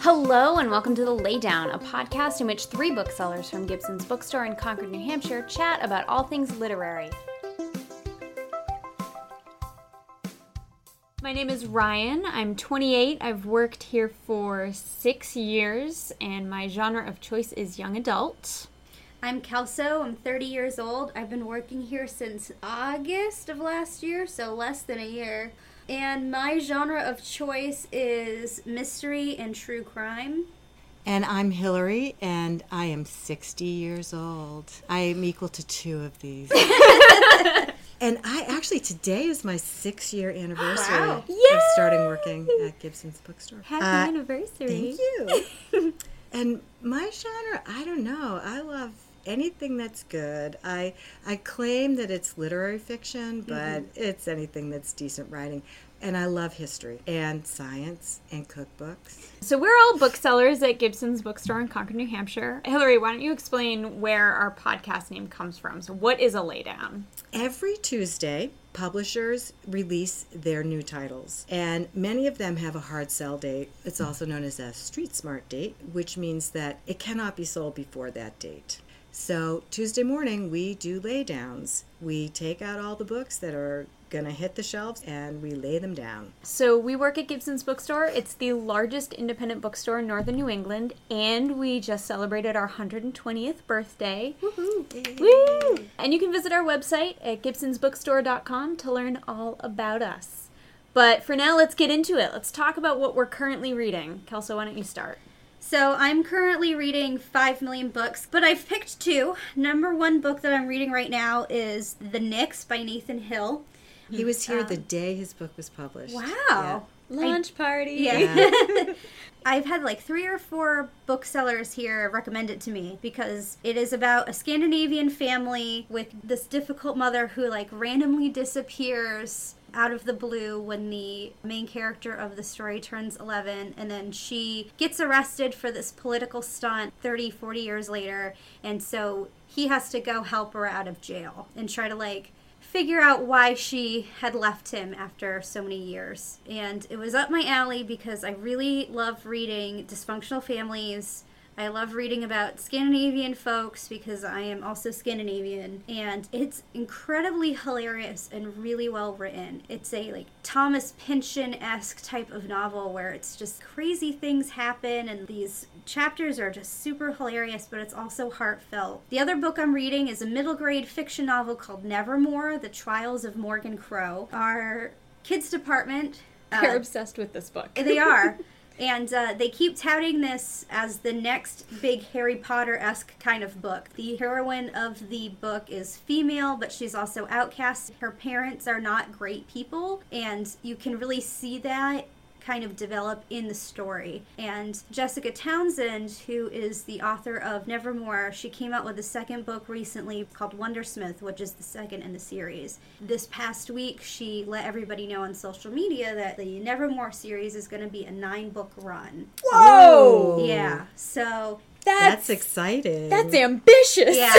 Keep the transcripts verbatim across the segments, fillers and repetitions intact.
Hello and welcome to The Laydown, a podcast in which three booksellers from Gibson's Bookstore in Concord, New Hampshire chat about all things literary. My name is Ryan. I'm twenty-eight. I've worked here for six years, and my genre of choice is young adult. I'm Kelso. I'm thirty years old. I've been working here since August of last year, so less than a year. And my genre of choice is mystery and true crime. And I'm Hillary, and I am sixty years old. I am equal to two of these. And I actually, today is my six-year anniversary Wow. of starting working at Gibson's Bookstore. Happy Uh, anniversary. Thank you. And my genre, I don't know. I love anything that's good. I I claim that it's literary fiction, but mm-hmm. it's anything that's decent writing. And I love history and science and cookbooks. So we're all booksellers at Gibson's Bookstore in Concord, New Hampshire. Hillary, why don't you explain where our podcast name comes from? So what is a laydown? Every Tuesday, publishers release their new titles, and many of them have a hard sell date. It's also known as a street smart date, which means that it cannot be sold before that date. So Tuesday morning, we do laydowns. We take out all the books that are going to hit the shelves, and we lay them down. So we work at Gibson's Bookstore. It's the largest independent bookstore in northern New England, and we just celebrated our one hundred twentieth birthday. Woohoo! Woo! And you can visit our website at gibsons bookstore dot com to learn all about us. But for now, let's get into it. Let's talk about what we're currently reading. Kelso, why don't you start? So I'm currently reading five million books, but I've picked two. Number one book that I'm reading right now is The Nix by Nathan Hill. He was here um, the day his book was published. Wow. Yeah. Launch party. Yeah. Yeah. I've had like three or four booksellers here recommend it to me because it is about a Scandinavian family with this difficult mother who like randomly disappears out of the blue when the main character of the story turns eleven, and then she gets arrested for this political stunt thirty, forty years later, and so he has to go help her out of jail and try to like figure out why she had left him after so many years. And it was up my alley because I really love reading dysfunctional families. I love reading about Scandinavian folks because I am also Scandinavian, and it's incredibly hilarious and really well written. It's a like Thomas Pynchon-esque type of novel where it's just crazy things happen and these chapters are just super hilarious, but it's also heartfelt. The other book I'm reading is a middle grade fiction novel called Nevermore, The Trials of Morgan Crow. Our kids department... They're uh, obsessed with this book. They are. And uh, they keep touting this as the next big Harry Potter-esque kind of book. The heroine of the book is female, but she's also outcast. Her parents are not great people, and you can really see that kind of develop in the story. And Jessica Townsend, who is the author of Nevermore, she came out with a second book recently called Wondersmith, which is the second in the series. This past week, she let everybody know on social media that the Nevermore series is going to be a nine-book run. Whoa! Yeah, so... That's, That's exciting. That's ambitious. Yeah.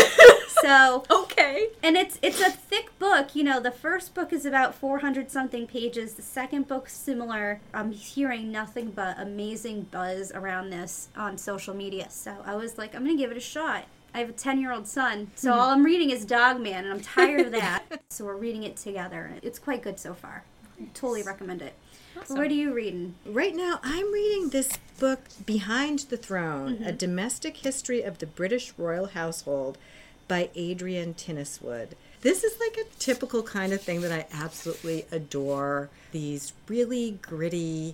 So okay. And it's it's a thick book. You know, the first book is about four hundred something pages. The second book's similar. I'm hearing nothing but amazing buzz around this on social media. So I was like, I'm going to give it a shot. I have a ten-year-old son, so all I'm reading is Dogman, and I'm tired of that. So we're reading it together. It's quite good so far. Nice. Totally recommend it. Awesome. What are you reading? Right now, I'm reading this book, Behind the Throne, Mm-hmm. A Domestic History of the British Royal Household by Adrian Tinniswood. This is like a typical kind of thing that I absolutely adore. These really gritty,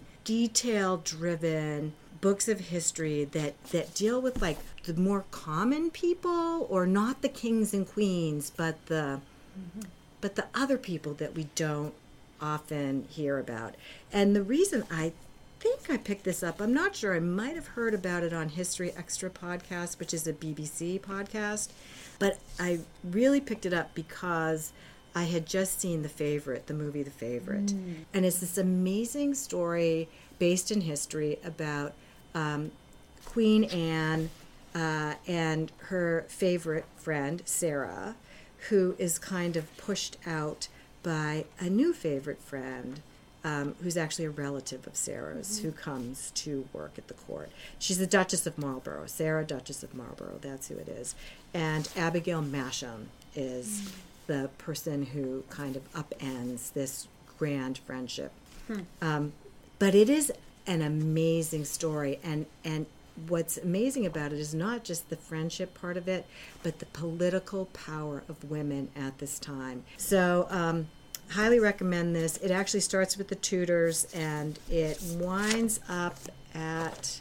detail-driven books of history that, that deal with like the more common people, or not the kings and queens, but the mm-hmm. but the other people that we don't often hear about. And the reason I think I picked this up, I'm not sure, I might have heard about it on History Extra podcast, which is a B B C podcast, but I really picked it up because I had just seen The Favorite, the movie The Favorite. Mm. And it's this amazing story based in history about um, Queen Anne uh, and her favorite friend, Sarah, who is kind of pushed out by a new favorite friend, um, who's actually a relative of Sarah's, mm-hmm. who comes to work at the court. She's the Duchess of Marlborough, Sarah, Duchess of Marlborough, that's who it is. And Abigail Masham is mm-hmm. the person who kind of upends this grand friendship. Hmm. Um, but it is an amazing story, and, and what's amazing about it is not just the friendship part of it, but the political power of women at this time. So, um, highly recommend this. It actually starts with the Tudors, and it winds up at,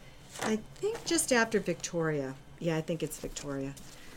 I think, just after Victoria. Yeah, I think it's Victoria.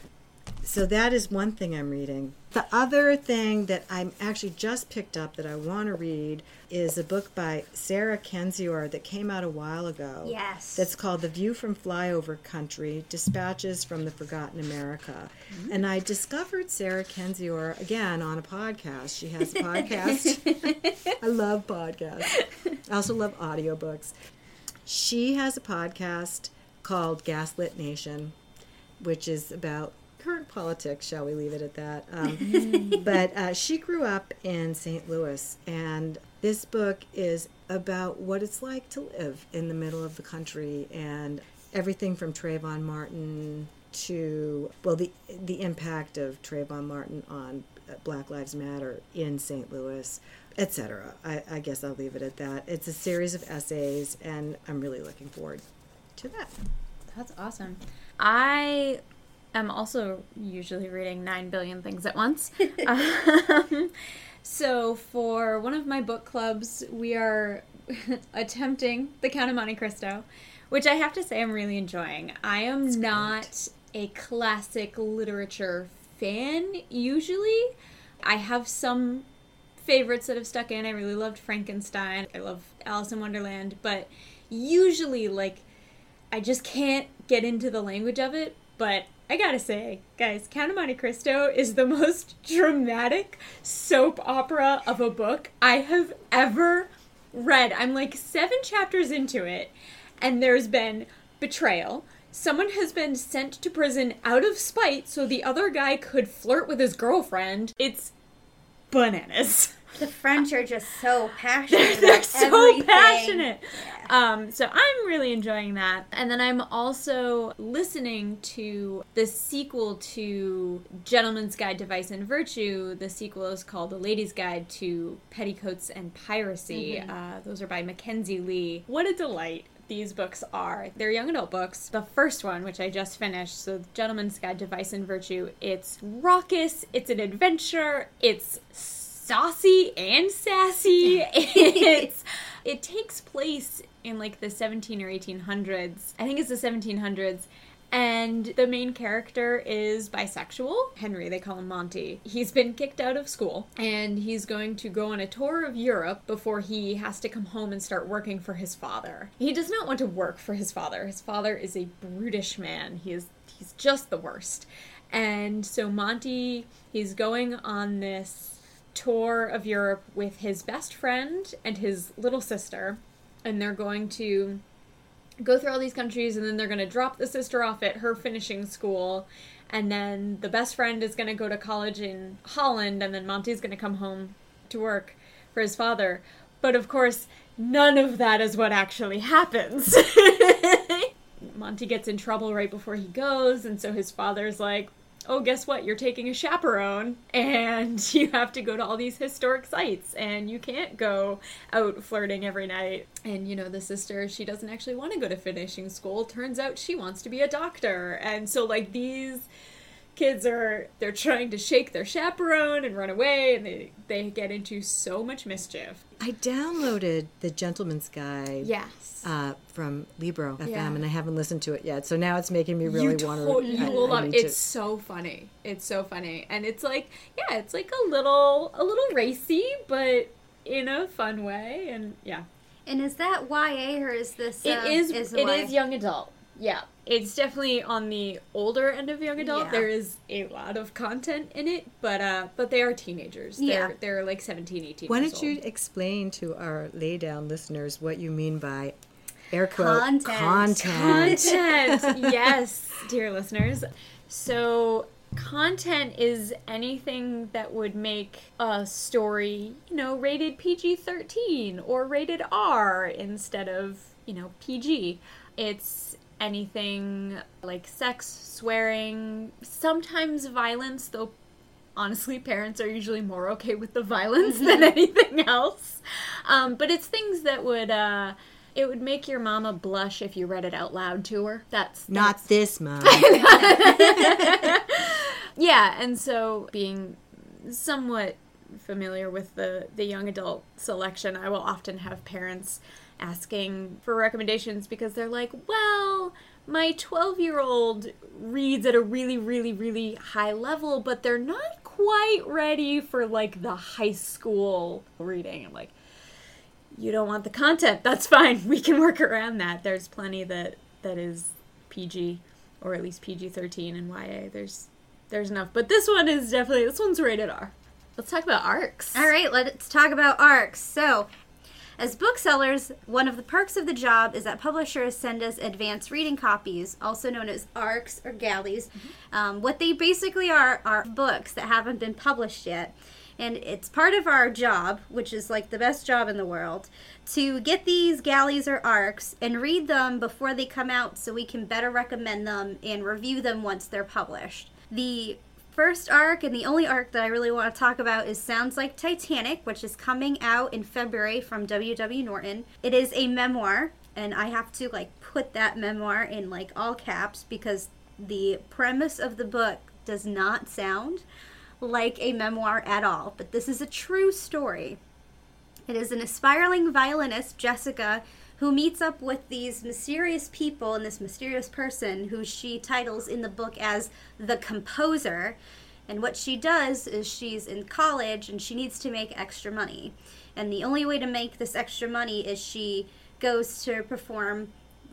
So that is one thing I'm reading. The other thing that I'm actually just picked up that I want to read is a book by Sarah Kendzior that came out a while ago. Yes. That's called The View from Flyover Country, Dispatches from the Forgotten America. Mm-hmm. And I discovered Sarah Kendzior, again, on a podcast. She has a podcast. I love podcasts. I also love audiobooks. She has a podcast called Gaslit Nation, which is about current politics, shall we leave it at that. Um, but uh, she grew up in Saint Louis, and this book is about what it's like to live in the middle of the country, and everything from Trayvon Martin to, well, the the impact of Trayvon Martin on Black Lives Matter in Saint Louis, et cetera. I, I guess I'll leave it at that. It's a series of essays, and I'm really looking forward to that. That's awesome. I am also usually reading nine billion things at once. um, so for one of my book clubs, we are attempting The Count of Monte Cristo, which I have to say I'm really enjoying. I am That's not great. a classic literature fan, usually. I have some favorites that have stuck in. I really loved Frankenstein. I love Alice in Wonderland. But usually, like, I just can't get into the language of it. But I gotta say, guys, Count of Monte Cristo is the most dramatic soap opera of a book I have ever read. I'm like seven chapters into it, and there's been betrayal. Someone has been sent to prison out of spite so the other guy could flirt with his girlfriend. It's bananas. The French are just so passionate. They're about so everything. passionate. Yeah. Um, so I'm really enjoying that. And then I'm also listening to the sequel to Gentleman's Guide to Vice and Virtue. The sequel is called The Lady's Guide to Petticoats and Piracy. Mm-hmm. Uh, those are by Mackenzie Lee. What a delight these books are. They're young adult books. The first one, which I just finished, so The Gentleman's Guide to Vice and Virtue, it's raucous, it's an adventure, it's saucy and sassy. It's it takes place in like the seventeen or eighteen hundreds. I think it's the seventeen hundreds. And the main character is bisexual. Henry, they call him Monty. He's been kicked out of school, and he's going to go on a tour of Europe before he has to come home and start working for his father. He does not want to work for his father. His father is a brutish man. He is he's just the worst. And so Monty, he's going on this tour of Europe with his best friend and his little sister, and they're going to go through all these countries, and then they're going to drop the sister off at her finishing school, and then the best friend is going to go to college in Holland, and then Monty's going to come home to work for his father. But of course, none of that is what actually happens. Monty gets in trouble right before he goes, and so his father's like, oh, guess what? You're taking a chaperone, and you have to go to all these historic sites, and you can't go out flirting every night. And, you know, the sister, she doesn't actually want to go to finishing school. Turns out she wants to be a doctor. And so, like, these kids are, they're trying to shake their chaperone and run away, and they, they get into so much mischief. I downloaded The Gentleman's Guide. Yes. Uh, from Libro F M, Yeah. and I haven't listened to it yet, so now it's making me really you want to- to. You will love it. It's so funny. It's so funny, and it's like, yeah, it's like a little, a little racy, but in a fun way, and yeah, And is that Y A or is this? Uh, it is. is It Y A? is young adult. Yeah, it's definitely on the older end of young adult. Yeah. There is a lot of content in it, but uh, but they are teenagers. Yeah. They're they're like seventeen, eighteen Why years don't you old. explain to our lay down listeners what you mean by air quote Content. content? Content. Yes, dear listeners. So content is anything that would make a story, you know, rated P G thirteen or rated R instead of, you know, P G. It's anything like sex, swearing, sometimes violence, though honestly parents are usually more okay with the violence than anything else. Um, but it's things that would, uh, it would make your mama blush if you read it out loud to her. That's, that's... Not this, Mom. Yeah, and so being somewhat familiar with the, the young adult selection, I will often have parents asking for recommendations because they're like, well, my twelve-year-old reads at a really, really, really high level, but they're not quite ready for, like, the high school reading. I'm like, you don't want the content. That's fine. We can work around that. There's plenty that, that is P G, or at least P G thirteen and Y A. There's there's enough. But this one is definitely, this one's rated R. Let's talk about ARCs. All right, let's talk about ARCs. So, as booksellers, one of the perks of the job is that publishers send us advanced reading copies, also known as ARCs or galleys. Mm-hmm. Um, what they basically are are books that haven't been published yet. And it's part of our job, which is like the best job in the world, to get these galleys or ARCs and read them before they come out so we can better recommend them and review them once they're published. The first ARC and the only ARC that I really want to talk about is Sounds Like Titanic, which is coming out in February from W W. Norton. It is a memoir, and I have to like put that memoir in like all caps because the premise of the book does not sound like a memoir at all, but this is a true story. It is an aspiring violinist, Jessica, who meets up with these mysterious people and this mysterious person who she titles in the book as the composer. And what she does is she's in college and she needs to make extra money. And the only way to make this extra money is she goes to perform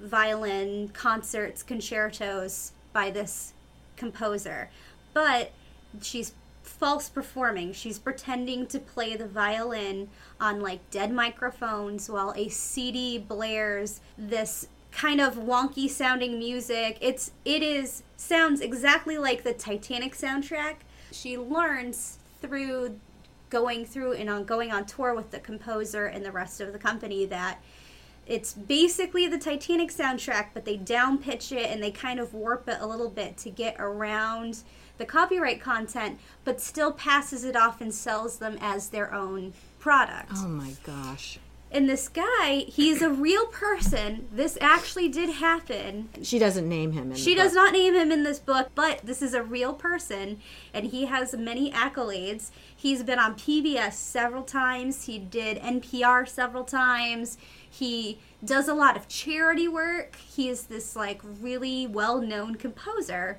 violin concerts, concertos by this composer. But she's false performing. She's pretending to play the violin on like dead microphones while a C D blares this kind of wonky sounding music. It's it is sounds exactly like the Titanic soundtrack. She learns through going through and on going on tour with the composer and the rest of the company that it's basically the Titanic soundtrack, but they down pitch it and they kind of warp it a little bit to get around the copyright content, but still passes it off and sells them as their own product. Oh my gosh. And this guy, he's a real person. This actually did happen. She doesn't name him in She the does book. not name him in this book, but this is a real person, and he has many accolades. He's been on P B S several times. He did N P R several times. He does a lot of charity work. He is this, like, really well-known composer,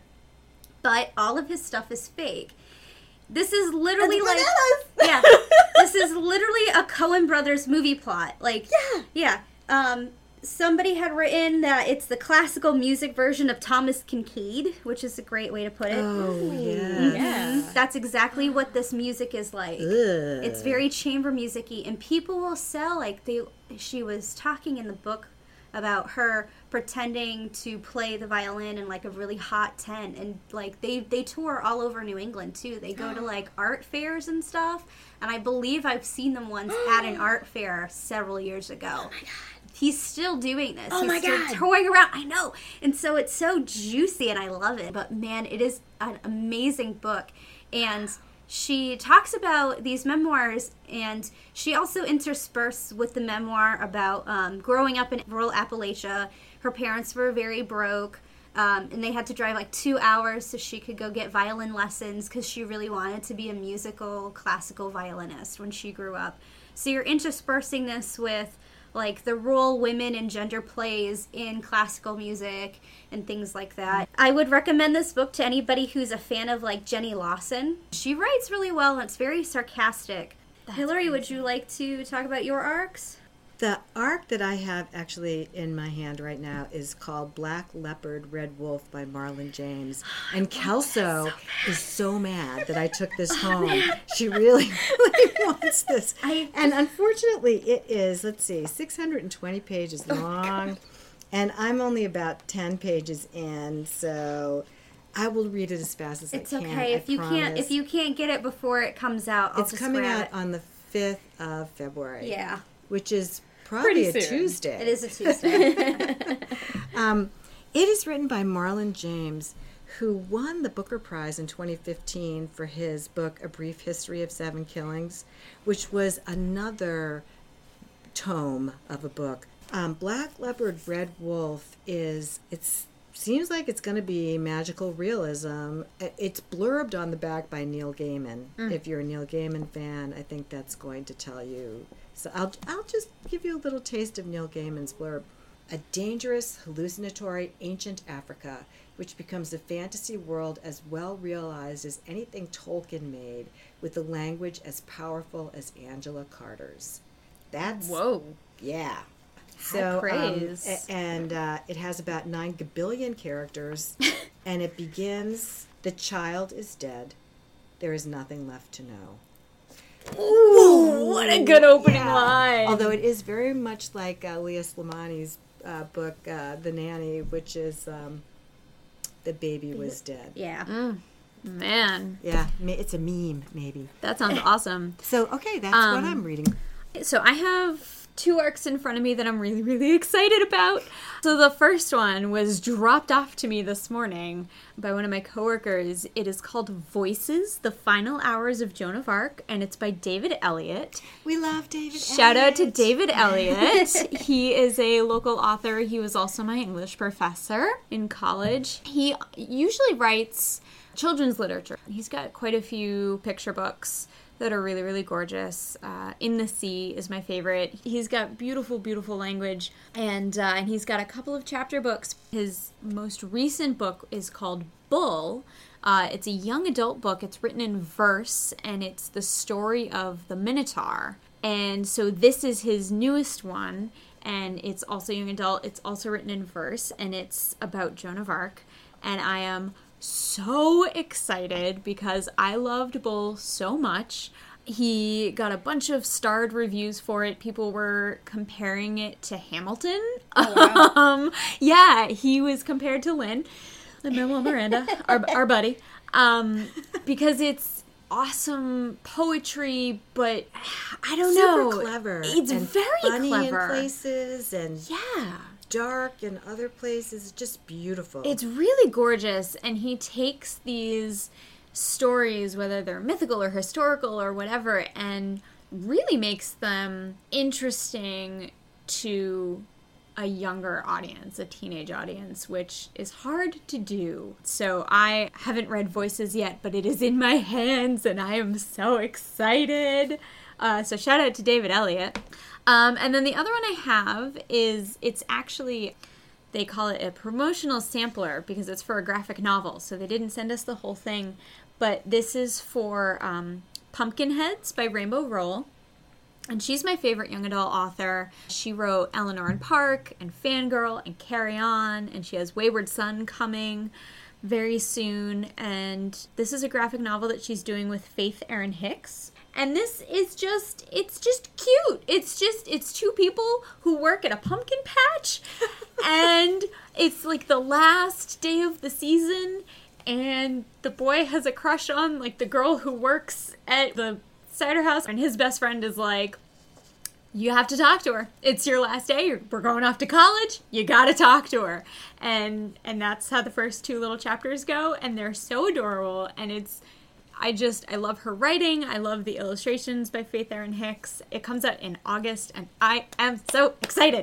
but all of his stuff is fake. This is literally It's like bananas. yeah, this is literally a Coen Brothers movie plot. Like Yeah. yeah. Um, somebody had written that it's the classical music version of Thomas Kincaid, which is a great way to put it. Oh, yes. Yeah. That's exactly what this music is like. Ugh. It's very chamber music-y, and people will sell like they. She was talking in the book about her pretending to play the violin in like a really hot tent, and like they they tour all over New England too. They go to like art fairs and stuff, and I believe I've seen them once at an art fair several years ago. Oh my god. He's still doing this. Oh He's my still God. touring around. I know. And so it's so juicy and I love it. But man, it is an amazing book. And she talks about these memoirs, and she also intersperses with the memoir about um, growing up in rural Appalachia. Her parents were very broke, um, and they had to drive like two hours so she could go get violin lessons because she really wanted to be a musical, classical violinist when she grew up. So you're interspersing this with like the role women and gender plays in classical music and things like that. I would recommend this book to anybody who's a fan of like Jenny Lawson. She writes really well and it's very sarcastic. Hillary, would you like to talk about your arcs? The arc that I have actually in my hand right now is called Black Leopard, Red Wolf by Marlon James. And Kelso so is so mad that I took this home. She really, really wants this. I- And unfortunately, it is, let's see, six hundred twenty pages long. And I'm only about ten pages in, so I will read it as fast as It's I can. okay I if you promise. can't if you can't get it before it comes out. I'll It's just coming grab out it. on the fifth of February. Yeah, Which is probably Pretty a soon. Tuesday. it is a Tuesday. Um, it is written by Marlon James, who won the Booker Prize in twenty fifteen for his book A Brief History of Seven Killings, which was another tome of a book. Um, Black Leopard Red Wolf is, it's seems like it's going to be magical realism. It's blurbed on the back by Neil Gaiman. Mm. If you're a Neil Gaiman fan, I think that's going to tell you. So I'll, I'll just give you a little taste of Neil Gaiman's blurb. A dangerous, hallucinatory ancient Africa, which becomes a fantasy world as well realized as anything Tolkien made, with a language as powerful as Angela Carter's. That's... Whoa. Yeah. High So, praise. Um, a- and uh, it has about nine gabillion characters, and it begins, the child is dead. There is nothing left to know. Ooh, what a good opening Yeah. line. Although it is very much like uh, Leah Slimani's uh, book, uh, The Nanny, which is um, The Baby Was Dead. Yeah. Mm, man, Yeah, me- it's a meme, maybe. that sounds awesome. So, okay, that's Um, what I'm reading. So I have two arcs in front of me that I'm really, really excited about. So the first one was dropped off to me this morning by one of my coworkers. It is called Voices, The Final Hours of Joan of Arc, and it's by David Elliott. We love David Shout out to Elliott. David Elliott. He is a local author. He was also my English professor in college. He usually writes children's literature. He's got quite a few picture books that are really, really gorgeous. Uh, In the Sea is my favorite. He's got beautiful, beautiful language, and uh, and he's got a couple of chapter books. His most recent book is called Bull. Uh, it's a young adult book. It's written in verse, and it's the story of the Minotaur. And so this is his newest one, and it's also young adult. It's also written in verse, and it's about Joan of Arc. And I am so excited because I loved Bull so much. He got a bunch of starred reviews for it. People were comparing it to Hamilton. Oh, wow. um, yeah, he was compared to Lin, Lin-Manuel Miranda, our, our buddy, um, because it's awesome poetry, but I don't Super know. clever. It's and very funny clever. in places and Yeah. dark in other places. Just beautiful. It's really gorgeous, and he takes these stories, whether they're mythical or historical or whatever, and really makes them interesting to a younger audience, a teenage audience, which is hard to do. So I haven't read Voices yet, but it is in my hands, and I am so excited. Uh, so shout out to David Elliott. Um, and then the other one I have is, it's actually, they call it a promotional sampler because it's for a graphic novel. So they didn't send us the whole thing, but this is for um, Pumpkinheads by Rainbow Rowell. And she's my favorite young adult author. She wrote Eleanor and Park and Fangirl and Carry On, and she has Wayward Son coming very soon. And this is a graphic novel that she's doing with Faith Erin Hicks. And this is just, it's just cute. It's just, it's two people who work at a pumpkin patch. And it's like the last day of the season. And the boy has a crush on like the girl who works at the cider house. And his best friend is like, you have to talk to her. It's your last day. We're going off to college. You got to talk to her. And, and that's how the first two little chapters go. And they're so adorable. And it's, I just, I love her writing. I love the illustrations by Faith Erin Hicks. It comes out in August, and I am so excited.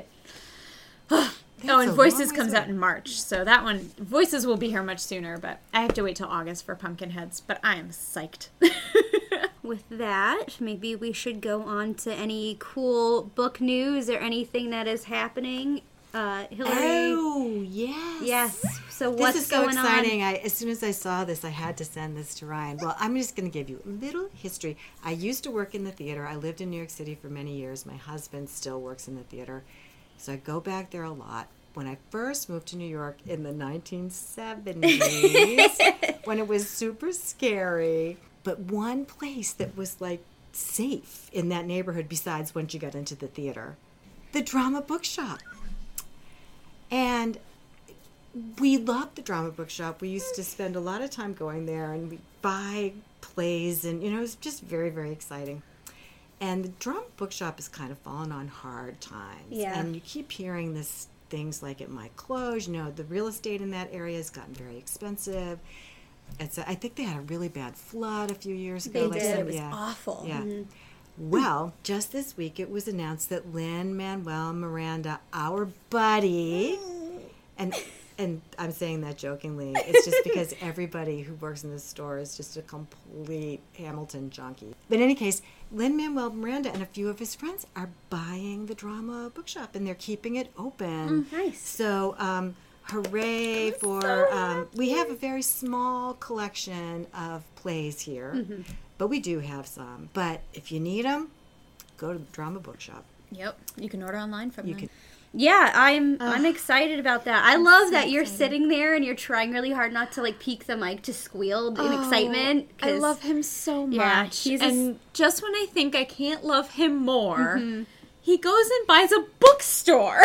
Oh, and a Voices long comes ways out in March. So that one, Voices will be here much sooner, but I have to wait till August for Pumpkinheads. But I am psyched. With that, maybe we should go on to any cool book news or anything that is happening. Uh, Hillary. Oh, yes. Yes. So This what's is so going exciting. on? I, as soon as I saw this, I had to send this to Ryan. Well, I'm just going to give you a little history. I used to work in the theater. I lived in New York City for many years. My husband still works in the theater, so I go back there a lot. When I first moved to New York in the nineteen seventies, when it was super scary, but one place that was like safe in that neighborhood besides once you got into the theater, the Drama Bookshop. And we loved the drama bookshop. We used to spend a lot of time going there, and we buy plays, and you know, it was just very, very exciting. And the drama bookshop has kind of fallen on hard times. Yeah. And you keep hearing this things like it might close. You know, the real estate in that area has gotten very expensive. It's a, I think they had a really bad flood a few years ago. They like did. some- It was yeah. awful. Yeah. Well, just this week it was announced that Lin-Manuel Miranda, our buddy, and and I'm saying that jokingly, it's just because everybody who works in this store is just a complete Hamilton junkie. But in any case, Lin-Manuel Miranda and a few of his friends are buying the drama bookshop, and they're keeping it open. Nice. So, um, hooray for, um, we have a very small collection of plays here, but we do have some. But if you need them, go to the drama bookshop. Yep. You can order online from You them. can. Yeah, I'm I'm excited about that. I love that you're sitting there and you're trying really hard not to like peek the mic to squeal in excitement. I 'cause- love him so much. Yeah, he's a s- and just when I think I can't love him more, he goes and buys a bookstore.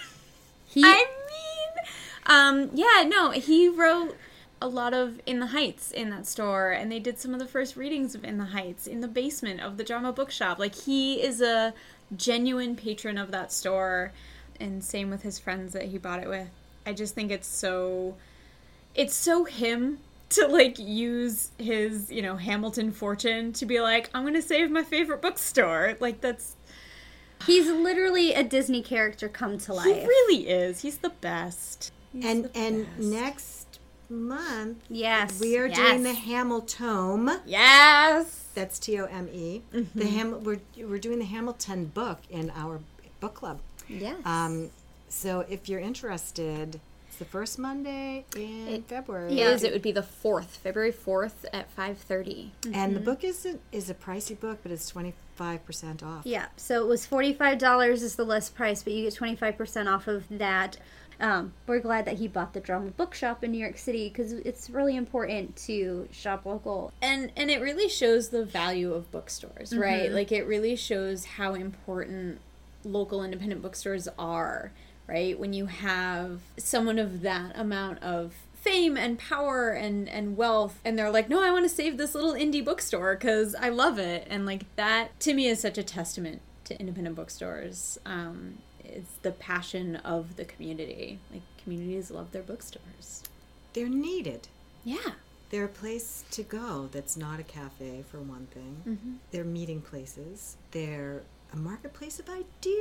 he I mean, um, yeah, no, he wrote a lot of In the Heights in that store, and they did some of the first readings of In the Heights in the basement of the drama bookshop. Like, he is a genuine patron of that store, and same with his friends that he bought it with. I just think it's so, it's so him to, like, use his, you know, Hamilton fortune to be like, I'm going to save my favorite bookstore. Like, that's, he's literally a Disney character come to life. he really is. He's the best. He's And the and best. next month, Yes. we are yes. doing the Hamiltome. Yes. That's T O M E. The Ham. We're we're doing the Hamilton book in our book club. Yes. Um, so if you're interested, it's the first Monday in It February. It is. It would be the fourth, February fourth at five thirty. And the book is a, is a pricey book, but it's twenty-five percent off. Yeah, so it was forty-five dollars is the list price, but you get twenty-five percent off of that. Um, we're glad that he bought the drama bookshop in New York City because it's really important to shop local. And and it really shows the value of bookstores, right? Like, it really shows how important local independent bookstores are, right? When you have someone of that amount of fame and power and, and wealth, and they're like, no, I want to save this little indie bookstore because I love it. And, like, that, to me, is such a testament to independent bookstores. Um, it's the passion of the community. Like, communities love their bookstores. They're needed. Yeah. They're a place to go that's not a cafe, for one thing. Mm-hmm. They're meeting places. They're a marketplace of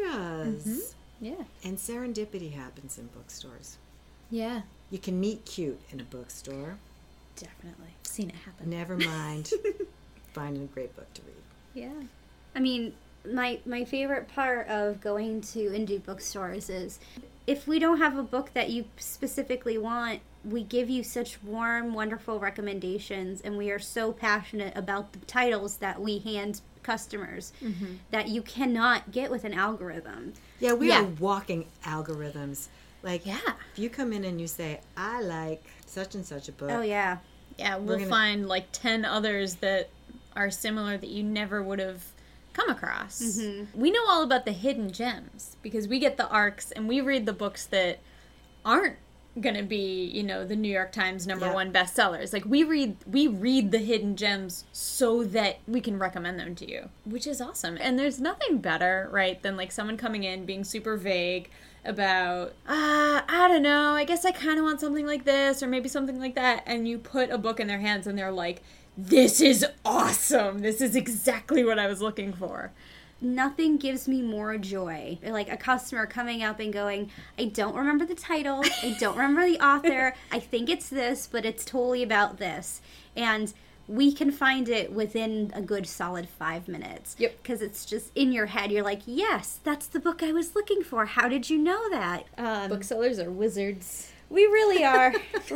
ideas. Yeah. And serendipity happens in bookstores. Yeah. You can meet cute in a bookstore. Definitely. Seen it happen. Never mind finding a great book to read. Yeah. I mean, my my favorite part of going to indie bookstores is if we don't have a book that you specifically want, we give you such warm, wonderful recommendations, and we are so passionate about the titles that we hand customers that you cannot get with an algorithm. Yeah, we Yeah. are walking algorithms. Like, Yeah. if you come in and you say, I like such and such a book. Oh, yeah. Yeah, we'll gonna- find like ten others that are similar that you never would have come across. We know all about the hidden gems because we get the arcs and we read the books that aren't going to be, you know, the New York Times number Yeah. one bestsellers. Like, we read we read the hidden gems so that we can recommend them to you, which is awesome. And there's nothing better, right, than like someone coming in being super vague about, uh, I don't know, I guess I kind of want something like this or maybe something like that, and you put a book in their hands and they're like, this is awesome. This is exactly what I was looking for. Nothing gives me more joy. Like a customer coming up and going, I don't remember the title, I don't remember the author, I think it's this, but it's totally about this. And we can find it within a good solid five minutes. Yep. Because it's just in your head. You're like, yes, that's the book I was looking for. How did you know that? Um, Booksellers are wizards. we really are.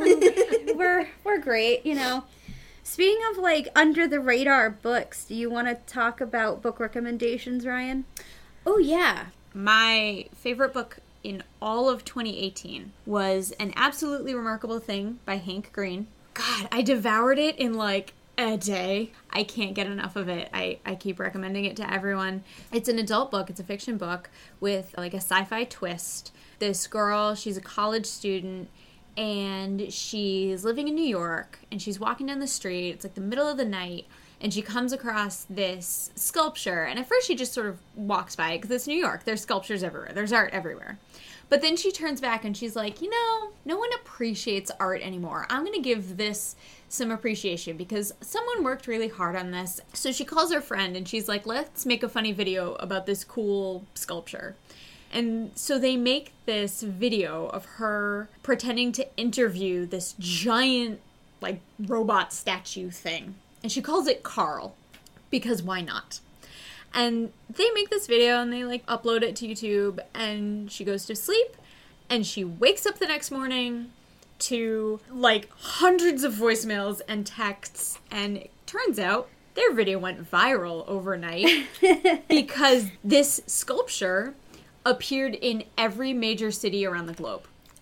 we're, we're great, you know. Speaking of like under the radar books, do you want to talk about book recommendations, Ryan? Oh, yeah. My favorite book in all of twenty eighteen was An Absolutely Remarkable Thing by Hank Green. God, I devoured it in like a day. I can't get enough of it. I, I keep recommending it to everyone. It's an adult book. It's a fiction book with like a sci-fi twist. This girl, she's a college student, and she's living in New York, and she's walking down the street. It's like the middle of the night, and she comes across this sculpture. And at first she just sort of walks by it because it's New York. There's sculptures everywhere. There's art everywhere. But then she turns back and she's like, you know, no one appreciates art anymore. I'm going to give this some appreciation because someone worked really hard on this. So she calls her friend and she's like, let's make a funny video about this cool sculpture. And so they make this video of her pretending to interview this giant, like, robot statue thing. And she calls it Carl, because why not? And they make this video and they, like, upload it to YouTube, and she goes to sleep, and she wakes up the next morning to, like, hundreds of voicemails and texts, and it turns out their video went viral overnight because this sculpture appeared in every major city around the globe.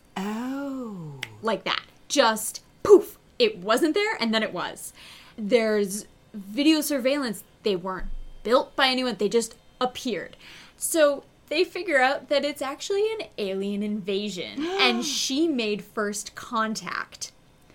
Oh. Like that. Just poof. It wasn't there, and then it was. There's video surveillance. They weren't built by anyone. They just appeared. So they figure out that it's actually an alien invasion, and she made first contact.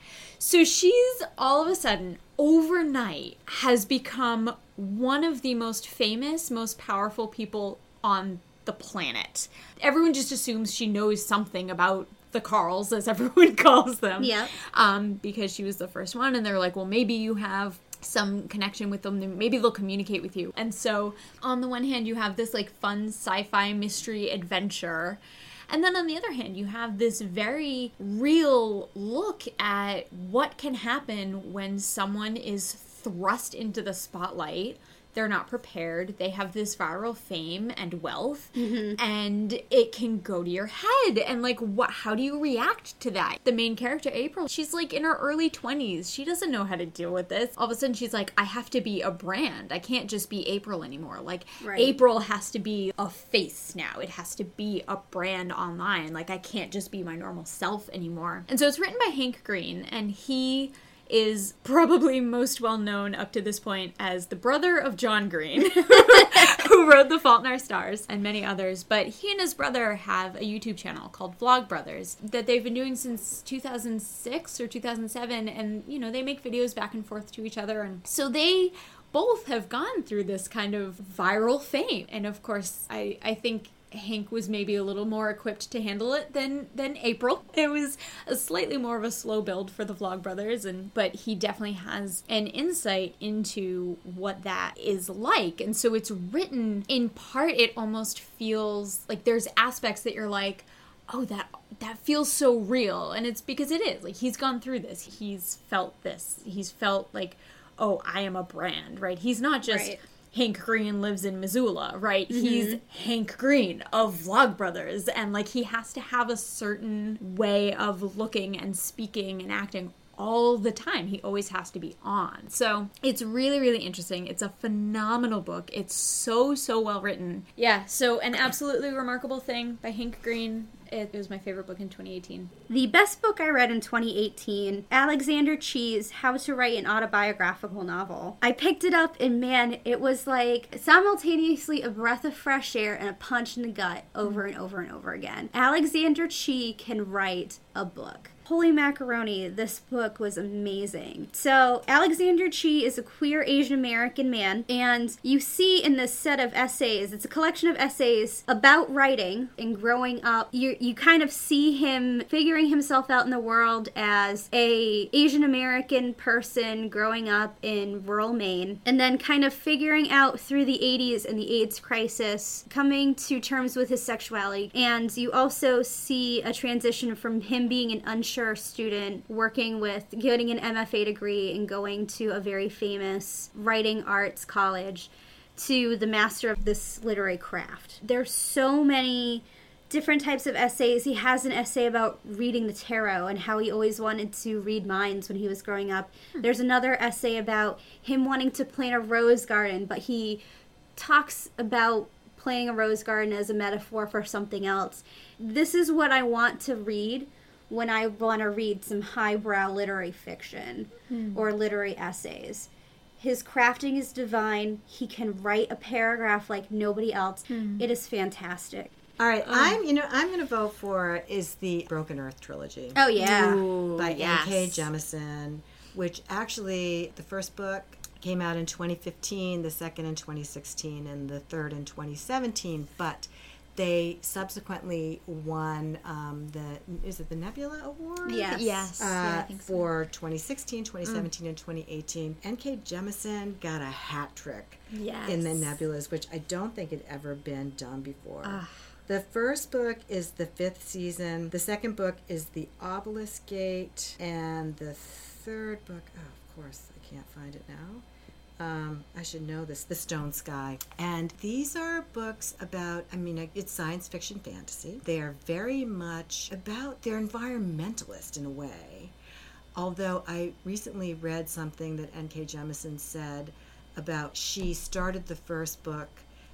So she's all of a sudden, overnight, has become one of the most famous, most powerful people on the planet. Everyone just assumes she knows something about the Carls, as everyone calls them. Yeah. Um, because she was the first one, and they're like, well, maybe you have some connection with them, maybe they'll communicate with you. And so, on the one hand, you have this, like, fun sci-fi mystery adventure, and then on the other hand, you have this very real look at what can happen when someone is thrust into the spotlight. They're not prepared. They have this viral fame and wealth, mm-hmm. and it can go to your head. And, like, what? How do you react to that? The main character, April, she's, like, in her early twenties. She doesn't know how to deal with this. All of a sudden, she's like, I have to be a brand. I can't just be April anymore. Like, right. April has to be a face now. It has to be a brand online. Like, I can't just be my normal self anymore. And so it's written by Hank Green, and he is probably most well known up to this point as the brother of John Green, who wrote The Fault in Our Stars and many others. But he and his brother have a YouTube channel called Vlog Brothers that they've been doing since two thousand six or two thousand seven. And, you know, they make videos back and forth to each other. And so they both have gone through this kind of viral fame. And, of course, I, I think Hank was maybe a little more equipped to handle it than than April. It was a slightly more of a slow build for the Vlog Brothers, and but he definitely has an insight into what that is like. And so it's written in part, it almost feels like there's aspects that you're like, oh, that that feels so real. And it's because it is. Like, he's gone through this. He's felt this. He's felt like, oh, I am a brand, right? He's not just right. Hank Green lives in Missoula, right? Mm-hmm. He's Hank Green of Vlog Brothers, and, like, he has to have a certain way of looking and speaking and acting all the time. He always has to be on. So it's really, really interesting. It's a phenomenal book. It's so, so well written. Yeah, so an absolutely remarkable thing by Hank Green. It was my favorite book in twenty eighteen. The best book I read in twenty eighteen, Alexander Chee's How to Write an Autobiographical Novel. I picked it up and, man, it was like simultaneously a breath of fresh air and a punch in the gut over and over and over again. Alexander Chee can write a book. Holy macaroni, this book was amazing. So, Alexander Chee is a queer Asian American man, and you see in this set of essays, it's a collection of essays about writing and growing up. You you kind of see him figuring himself out in the world as a Asian American person growing up in rural Maine, and then kind of figuring out through the eighties and the AIDS crisis, coming to terms with his sexuality. And you also see a transition from him being an unsure student working with getting an M F A degree and going to a very famous writing arts college to the master of this literary craft. There's so many different types of essays. He has an essay about reading the tarot and how he always wanted to read minds when he was growing up. There's another essay about him wanting to plant a rose garden, but he talks about planting a rose garden as a metaphor for something else. This is what I want to read when I want to read some highbrow literary fiction mm. or literary essays. His crafting is divine. He can write a paragraph like nobody else. Mm. It is fantastic. All right, um, I'm you know I'm going to vote for is the Broken Earth trilogy. Oh yeah, Ooh, by yes. N K Jemisin, which actually the first book came out in twenty fifteen, the second in twenty sixteen, and the third in twenty seventeen. But they subsequently won um, the is it the Nebula Award? Yes, yes, Uh, yeah, I think so. for twenty sixteen, twenty seventeen, mm. and twenty eighteen. N K Jemisin got a hat trick yes. in the Nebulas, which I don't think had ever been done before. Uh. The first book is the fifth season. The second book is the Obelisk Gate, and the third book, oh, of course, I can't find it now. Um, I should know this, The Stone Sky. And these are books about, I mean, it's science fiction fantasy. They are very much about, they're environmentalist in a way. Although I recently read something that N K Jemisin said about she started the first book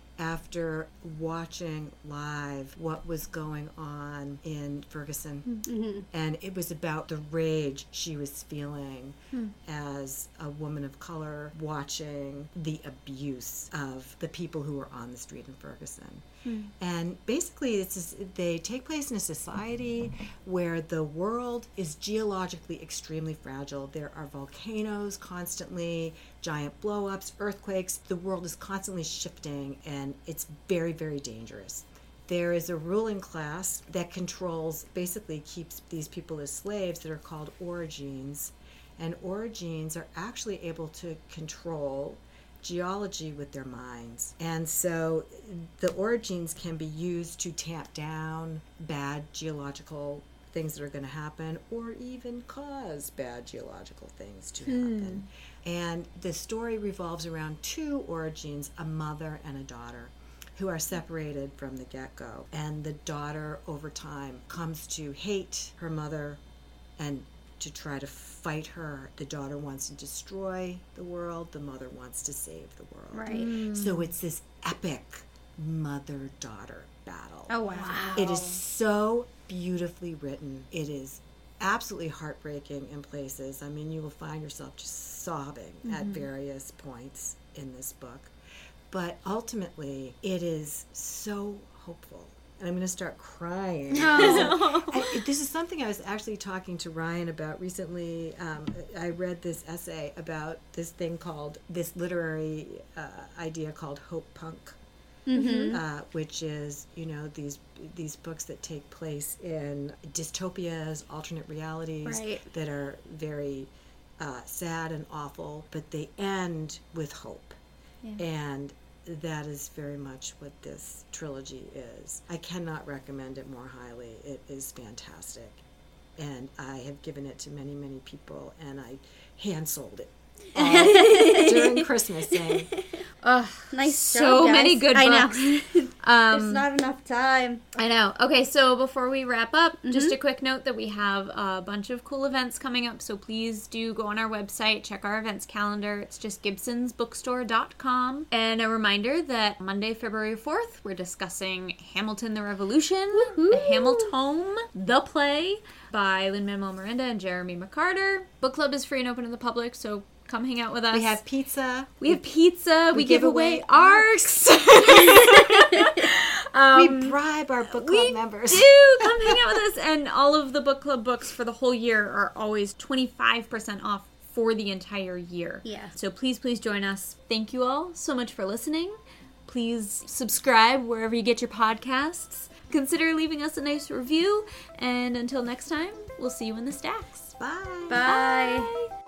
after watching live what was going on in Ferguson. Mm-hmm. And it was about the rage she was feeling hmm. as a woman of color watching the abuse of the people who were on the street in Ferguson. Hmm. And basically, it's just, they take place in a society where the world is geologically extremely fragile. There are volcanoes constantly, giant blow-ups, earthquakes. The world is constantly shifting, and it's very, very dangerous. There is a ruling class that controls, basically keeps these people as slaves that are called orogenes. And orogenes are actually able to control geology with their minds. And so the orogenes can be used to tamp down bad geological things that are going to happen, or even cause bad geological things to happen. Hmm. And the story revolves around two orogenes, a mother and a daughter, who are separated from the get-go. And the daughter, over time, comes to hate her mother and to try to fight her. The daughter wants to destroy the world. The mother wants to save the world. Right. Mm. So it's this epic mother-daughter battle. Oh, wow. Wow. It is so beautifully written. It is absolutely heartbreaking in places. I mean, you will find yourself just sobbing mm-hmm. at various points in this book. But ultimately, it is so hopeful. And I'm going to start crying. Oh. I, this is something I was actually talking to Ryan about recently. Um, I read this essay about this thing called, this literary uh, idea called hope punk. Mm-hmm. Uh, which is, you know, these these books that take place in dystopias, alternate realities right. that are very uh, sad and awful, but they end with hope. Yeah. And that is very much what this trilogy is. I cannot recommend it more highly. It is fantastic. And I have given it to many, many people, and I hand-sold it all during Christmas, saying, Ugh, nice so job, guys. many good I books. know. Um, There's not enough time. I know. Okay, so before we wrap up, Mm-hmm. just a quick note that we have a bunch of cool events coming up, so please do go on our website, check our events calendar. It's just gibsons bookstore dot com. And a reminder that Monday, February fourth, we're discussing Hamilton the Revolution, Woo-hoo. the Hamiltome, the play by Lin-Manuel Miranda and Jeremy McCarter. Book club is free and open to the public, so come hang out with us. we have pizza. We have pizza. We, we give, give away, away arcs. um, we bribe our book club we members. do come hang out with us, and all of the book club books for the whole year are always twenty-five percent off for the entire year. Yeah. So please, please join us. Thank you all so much for listening. Please subscribe wherever you get your podcasts. Consider leaving us a nice review, and until next time, we'll see you in the stacks. Bye. Bye. Bye.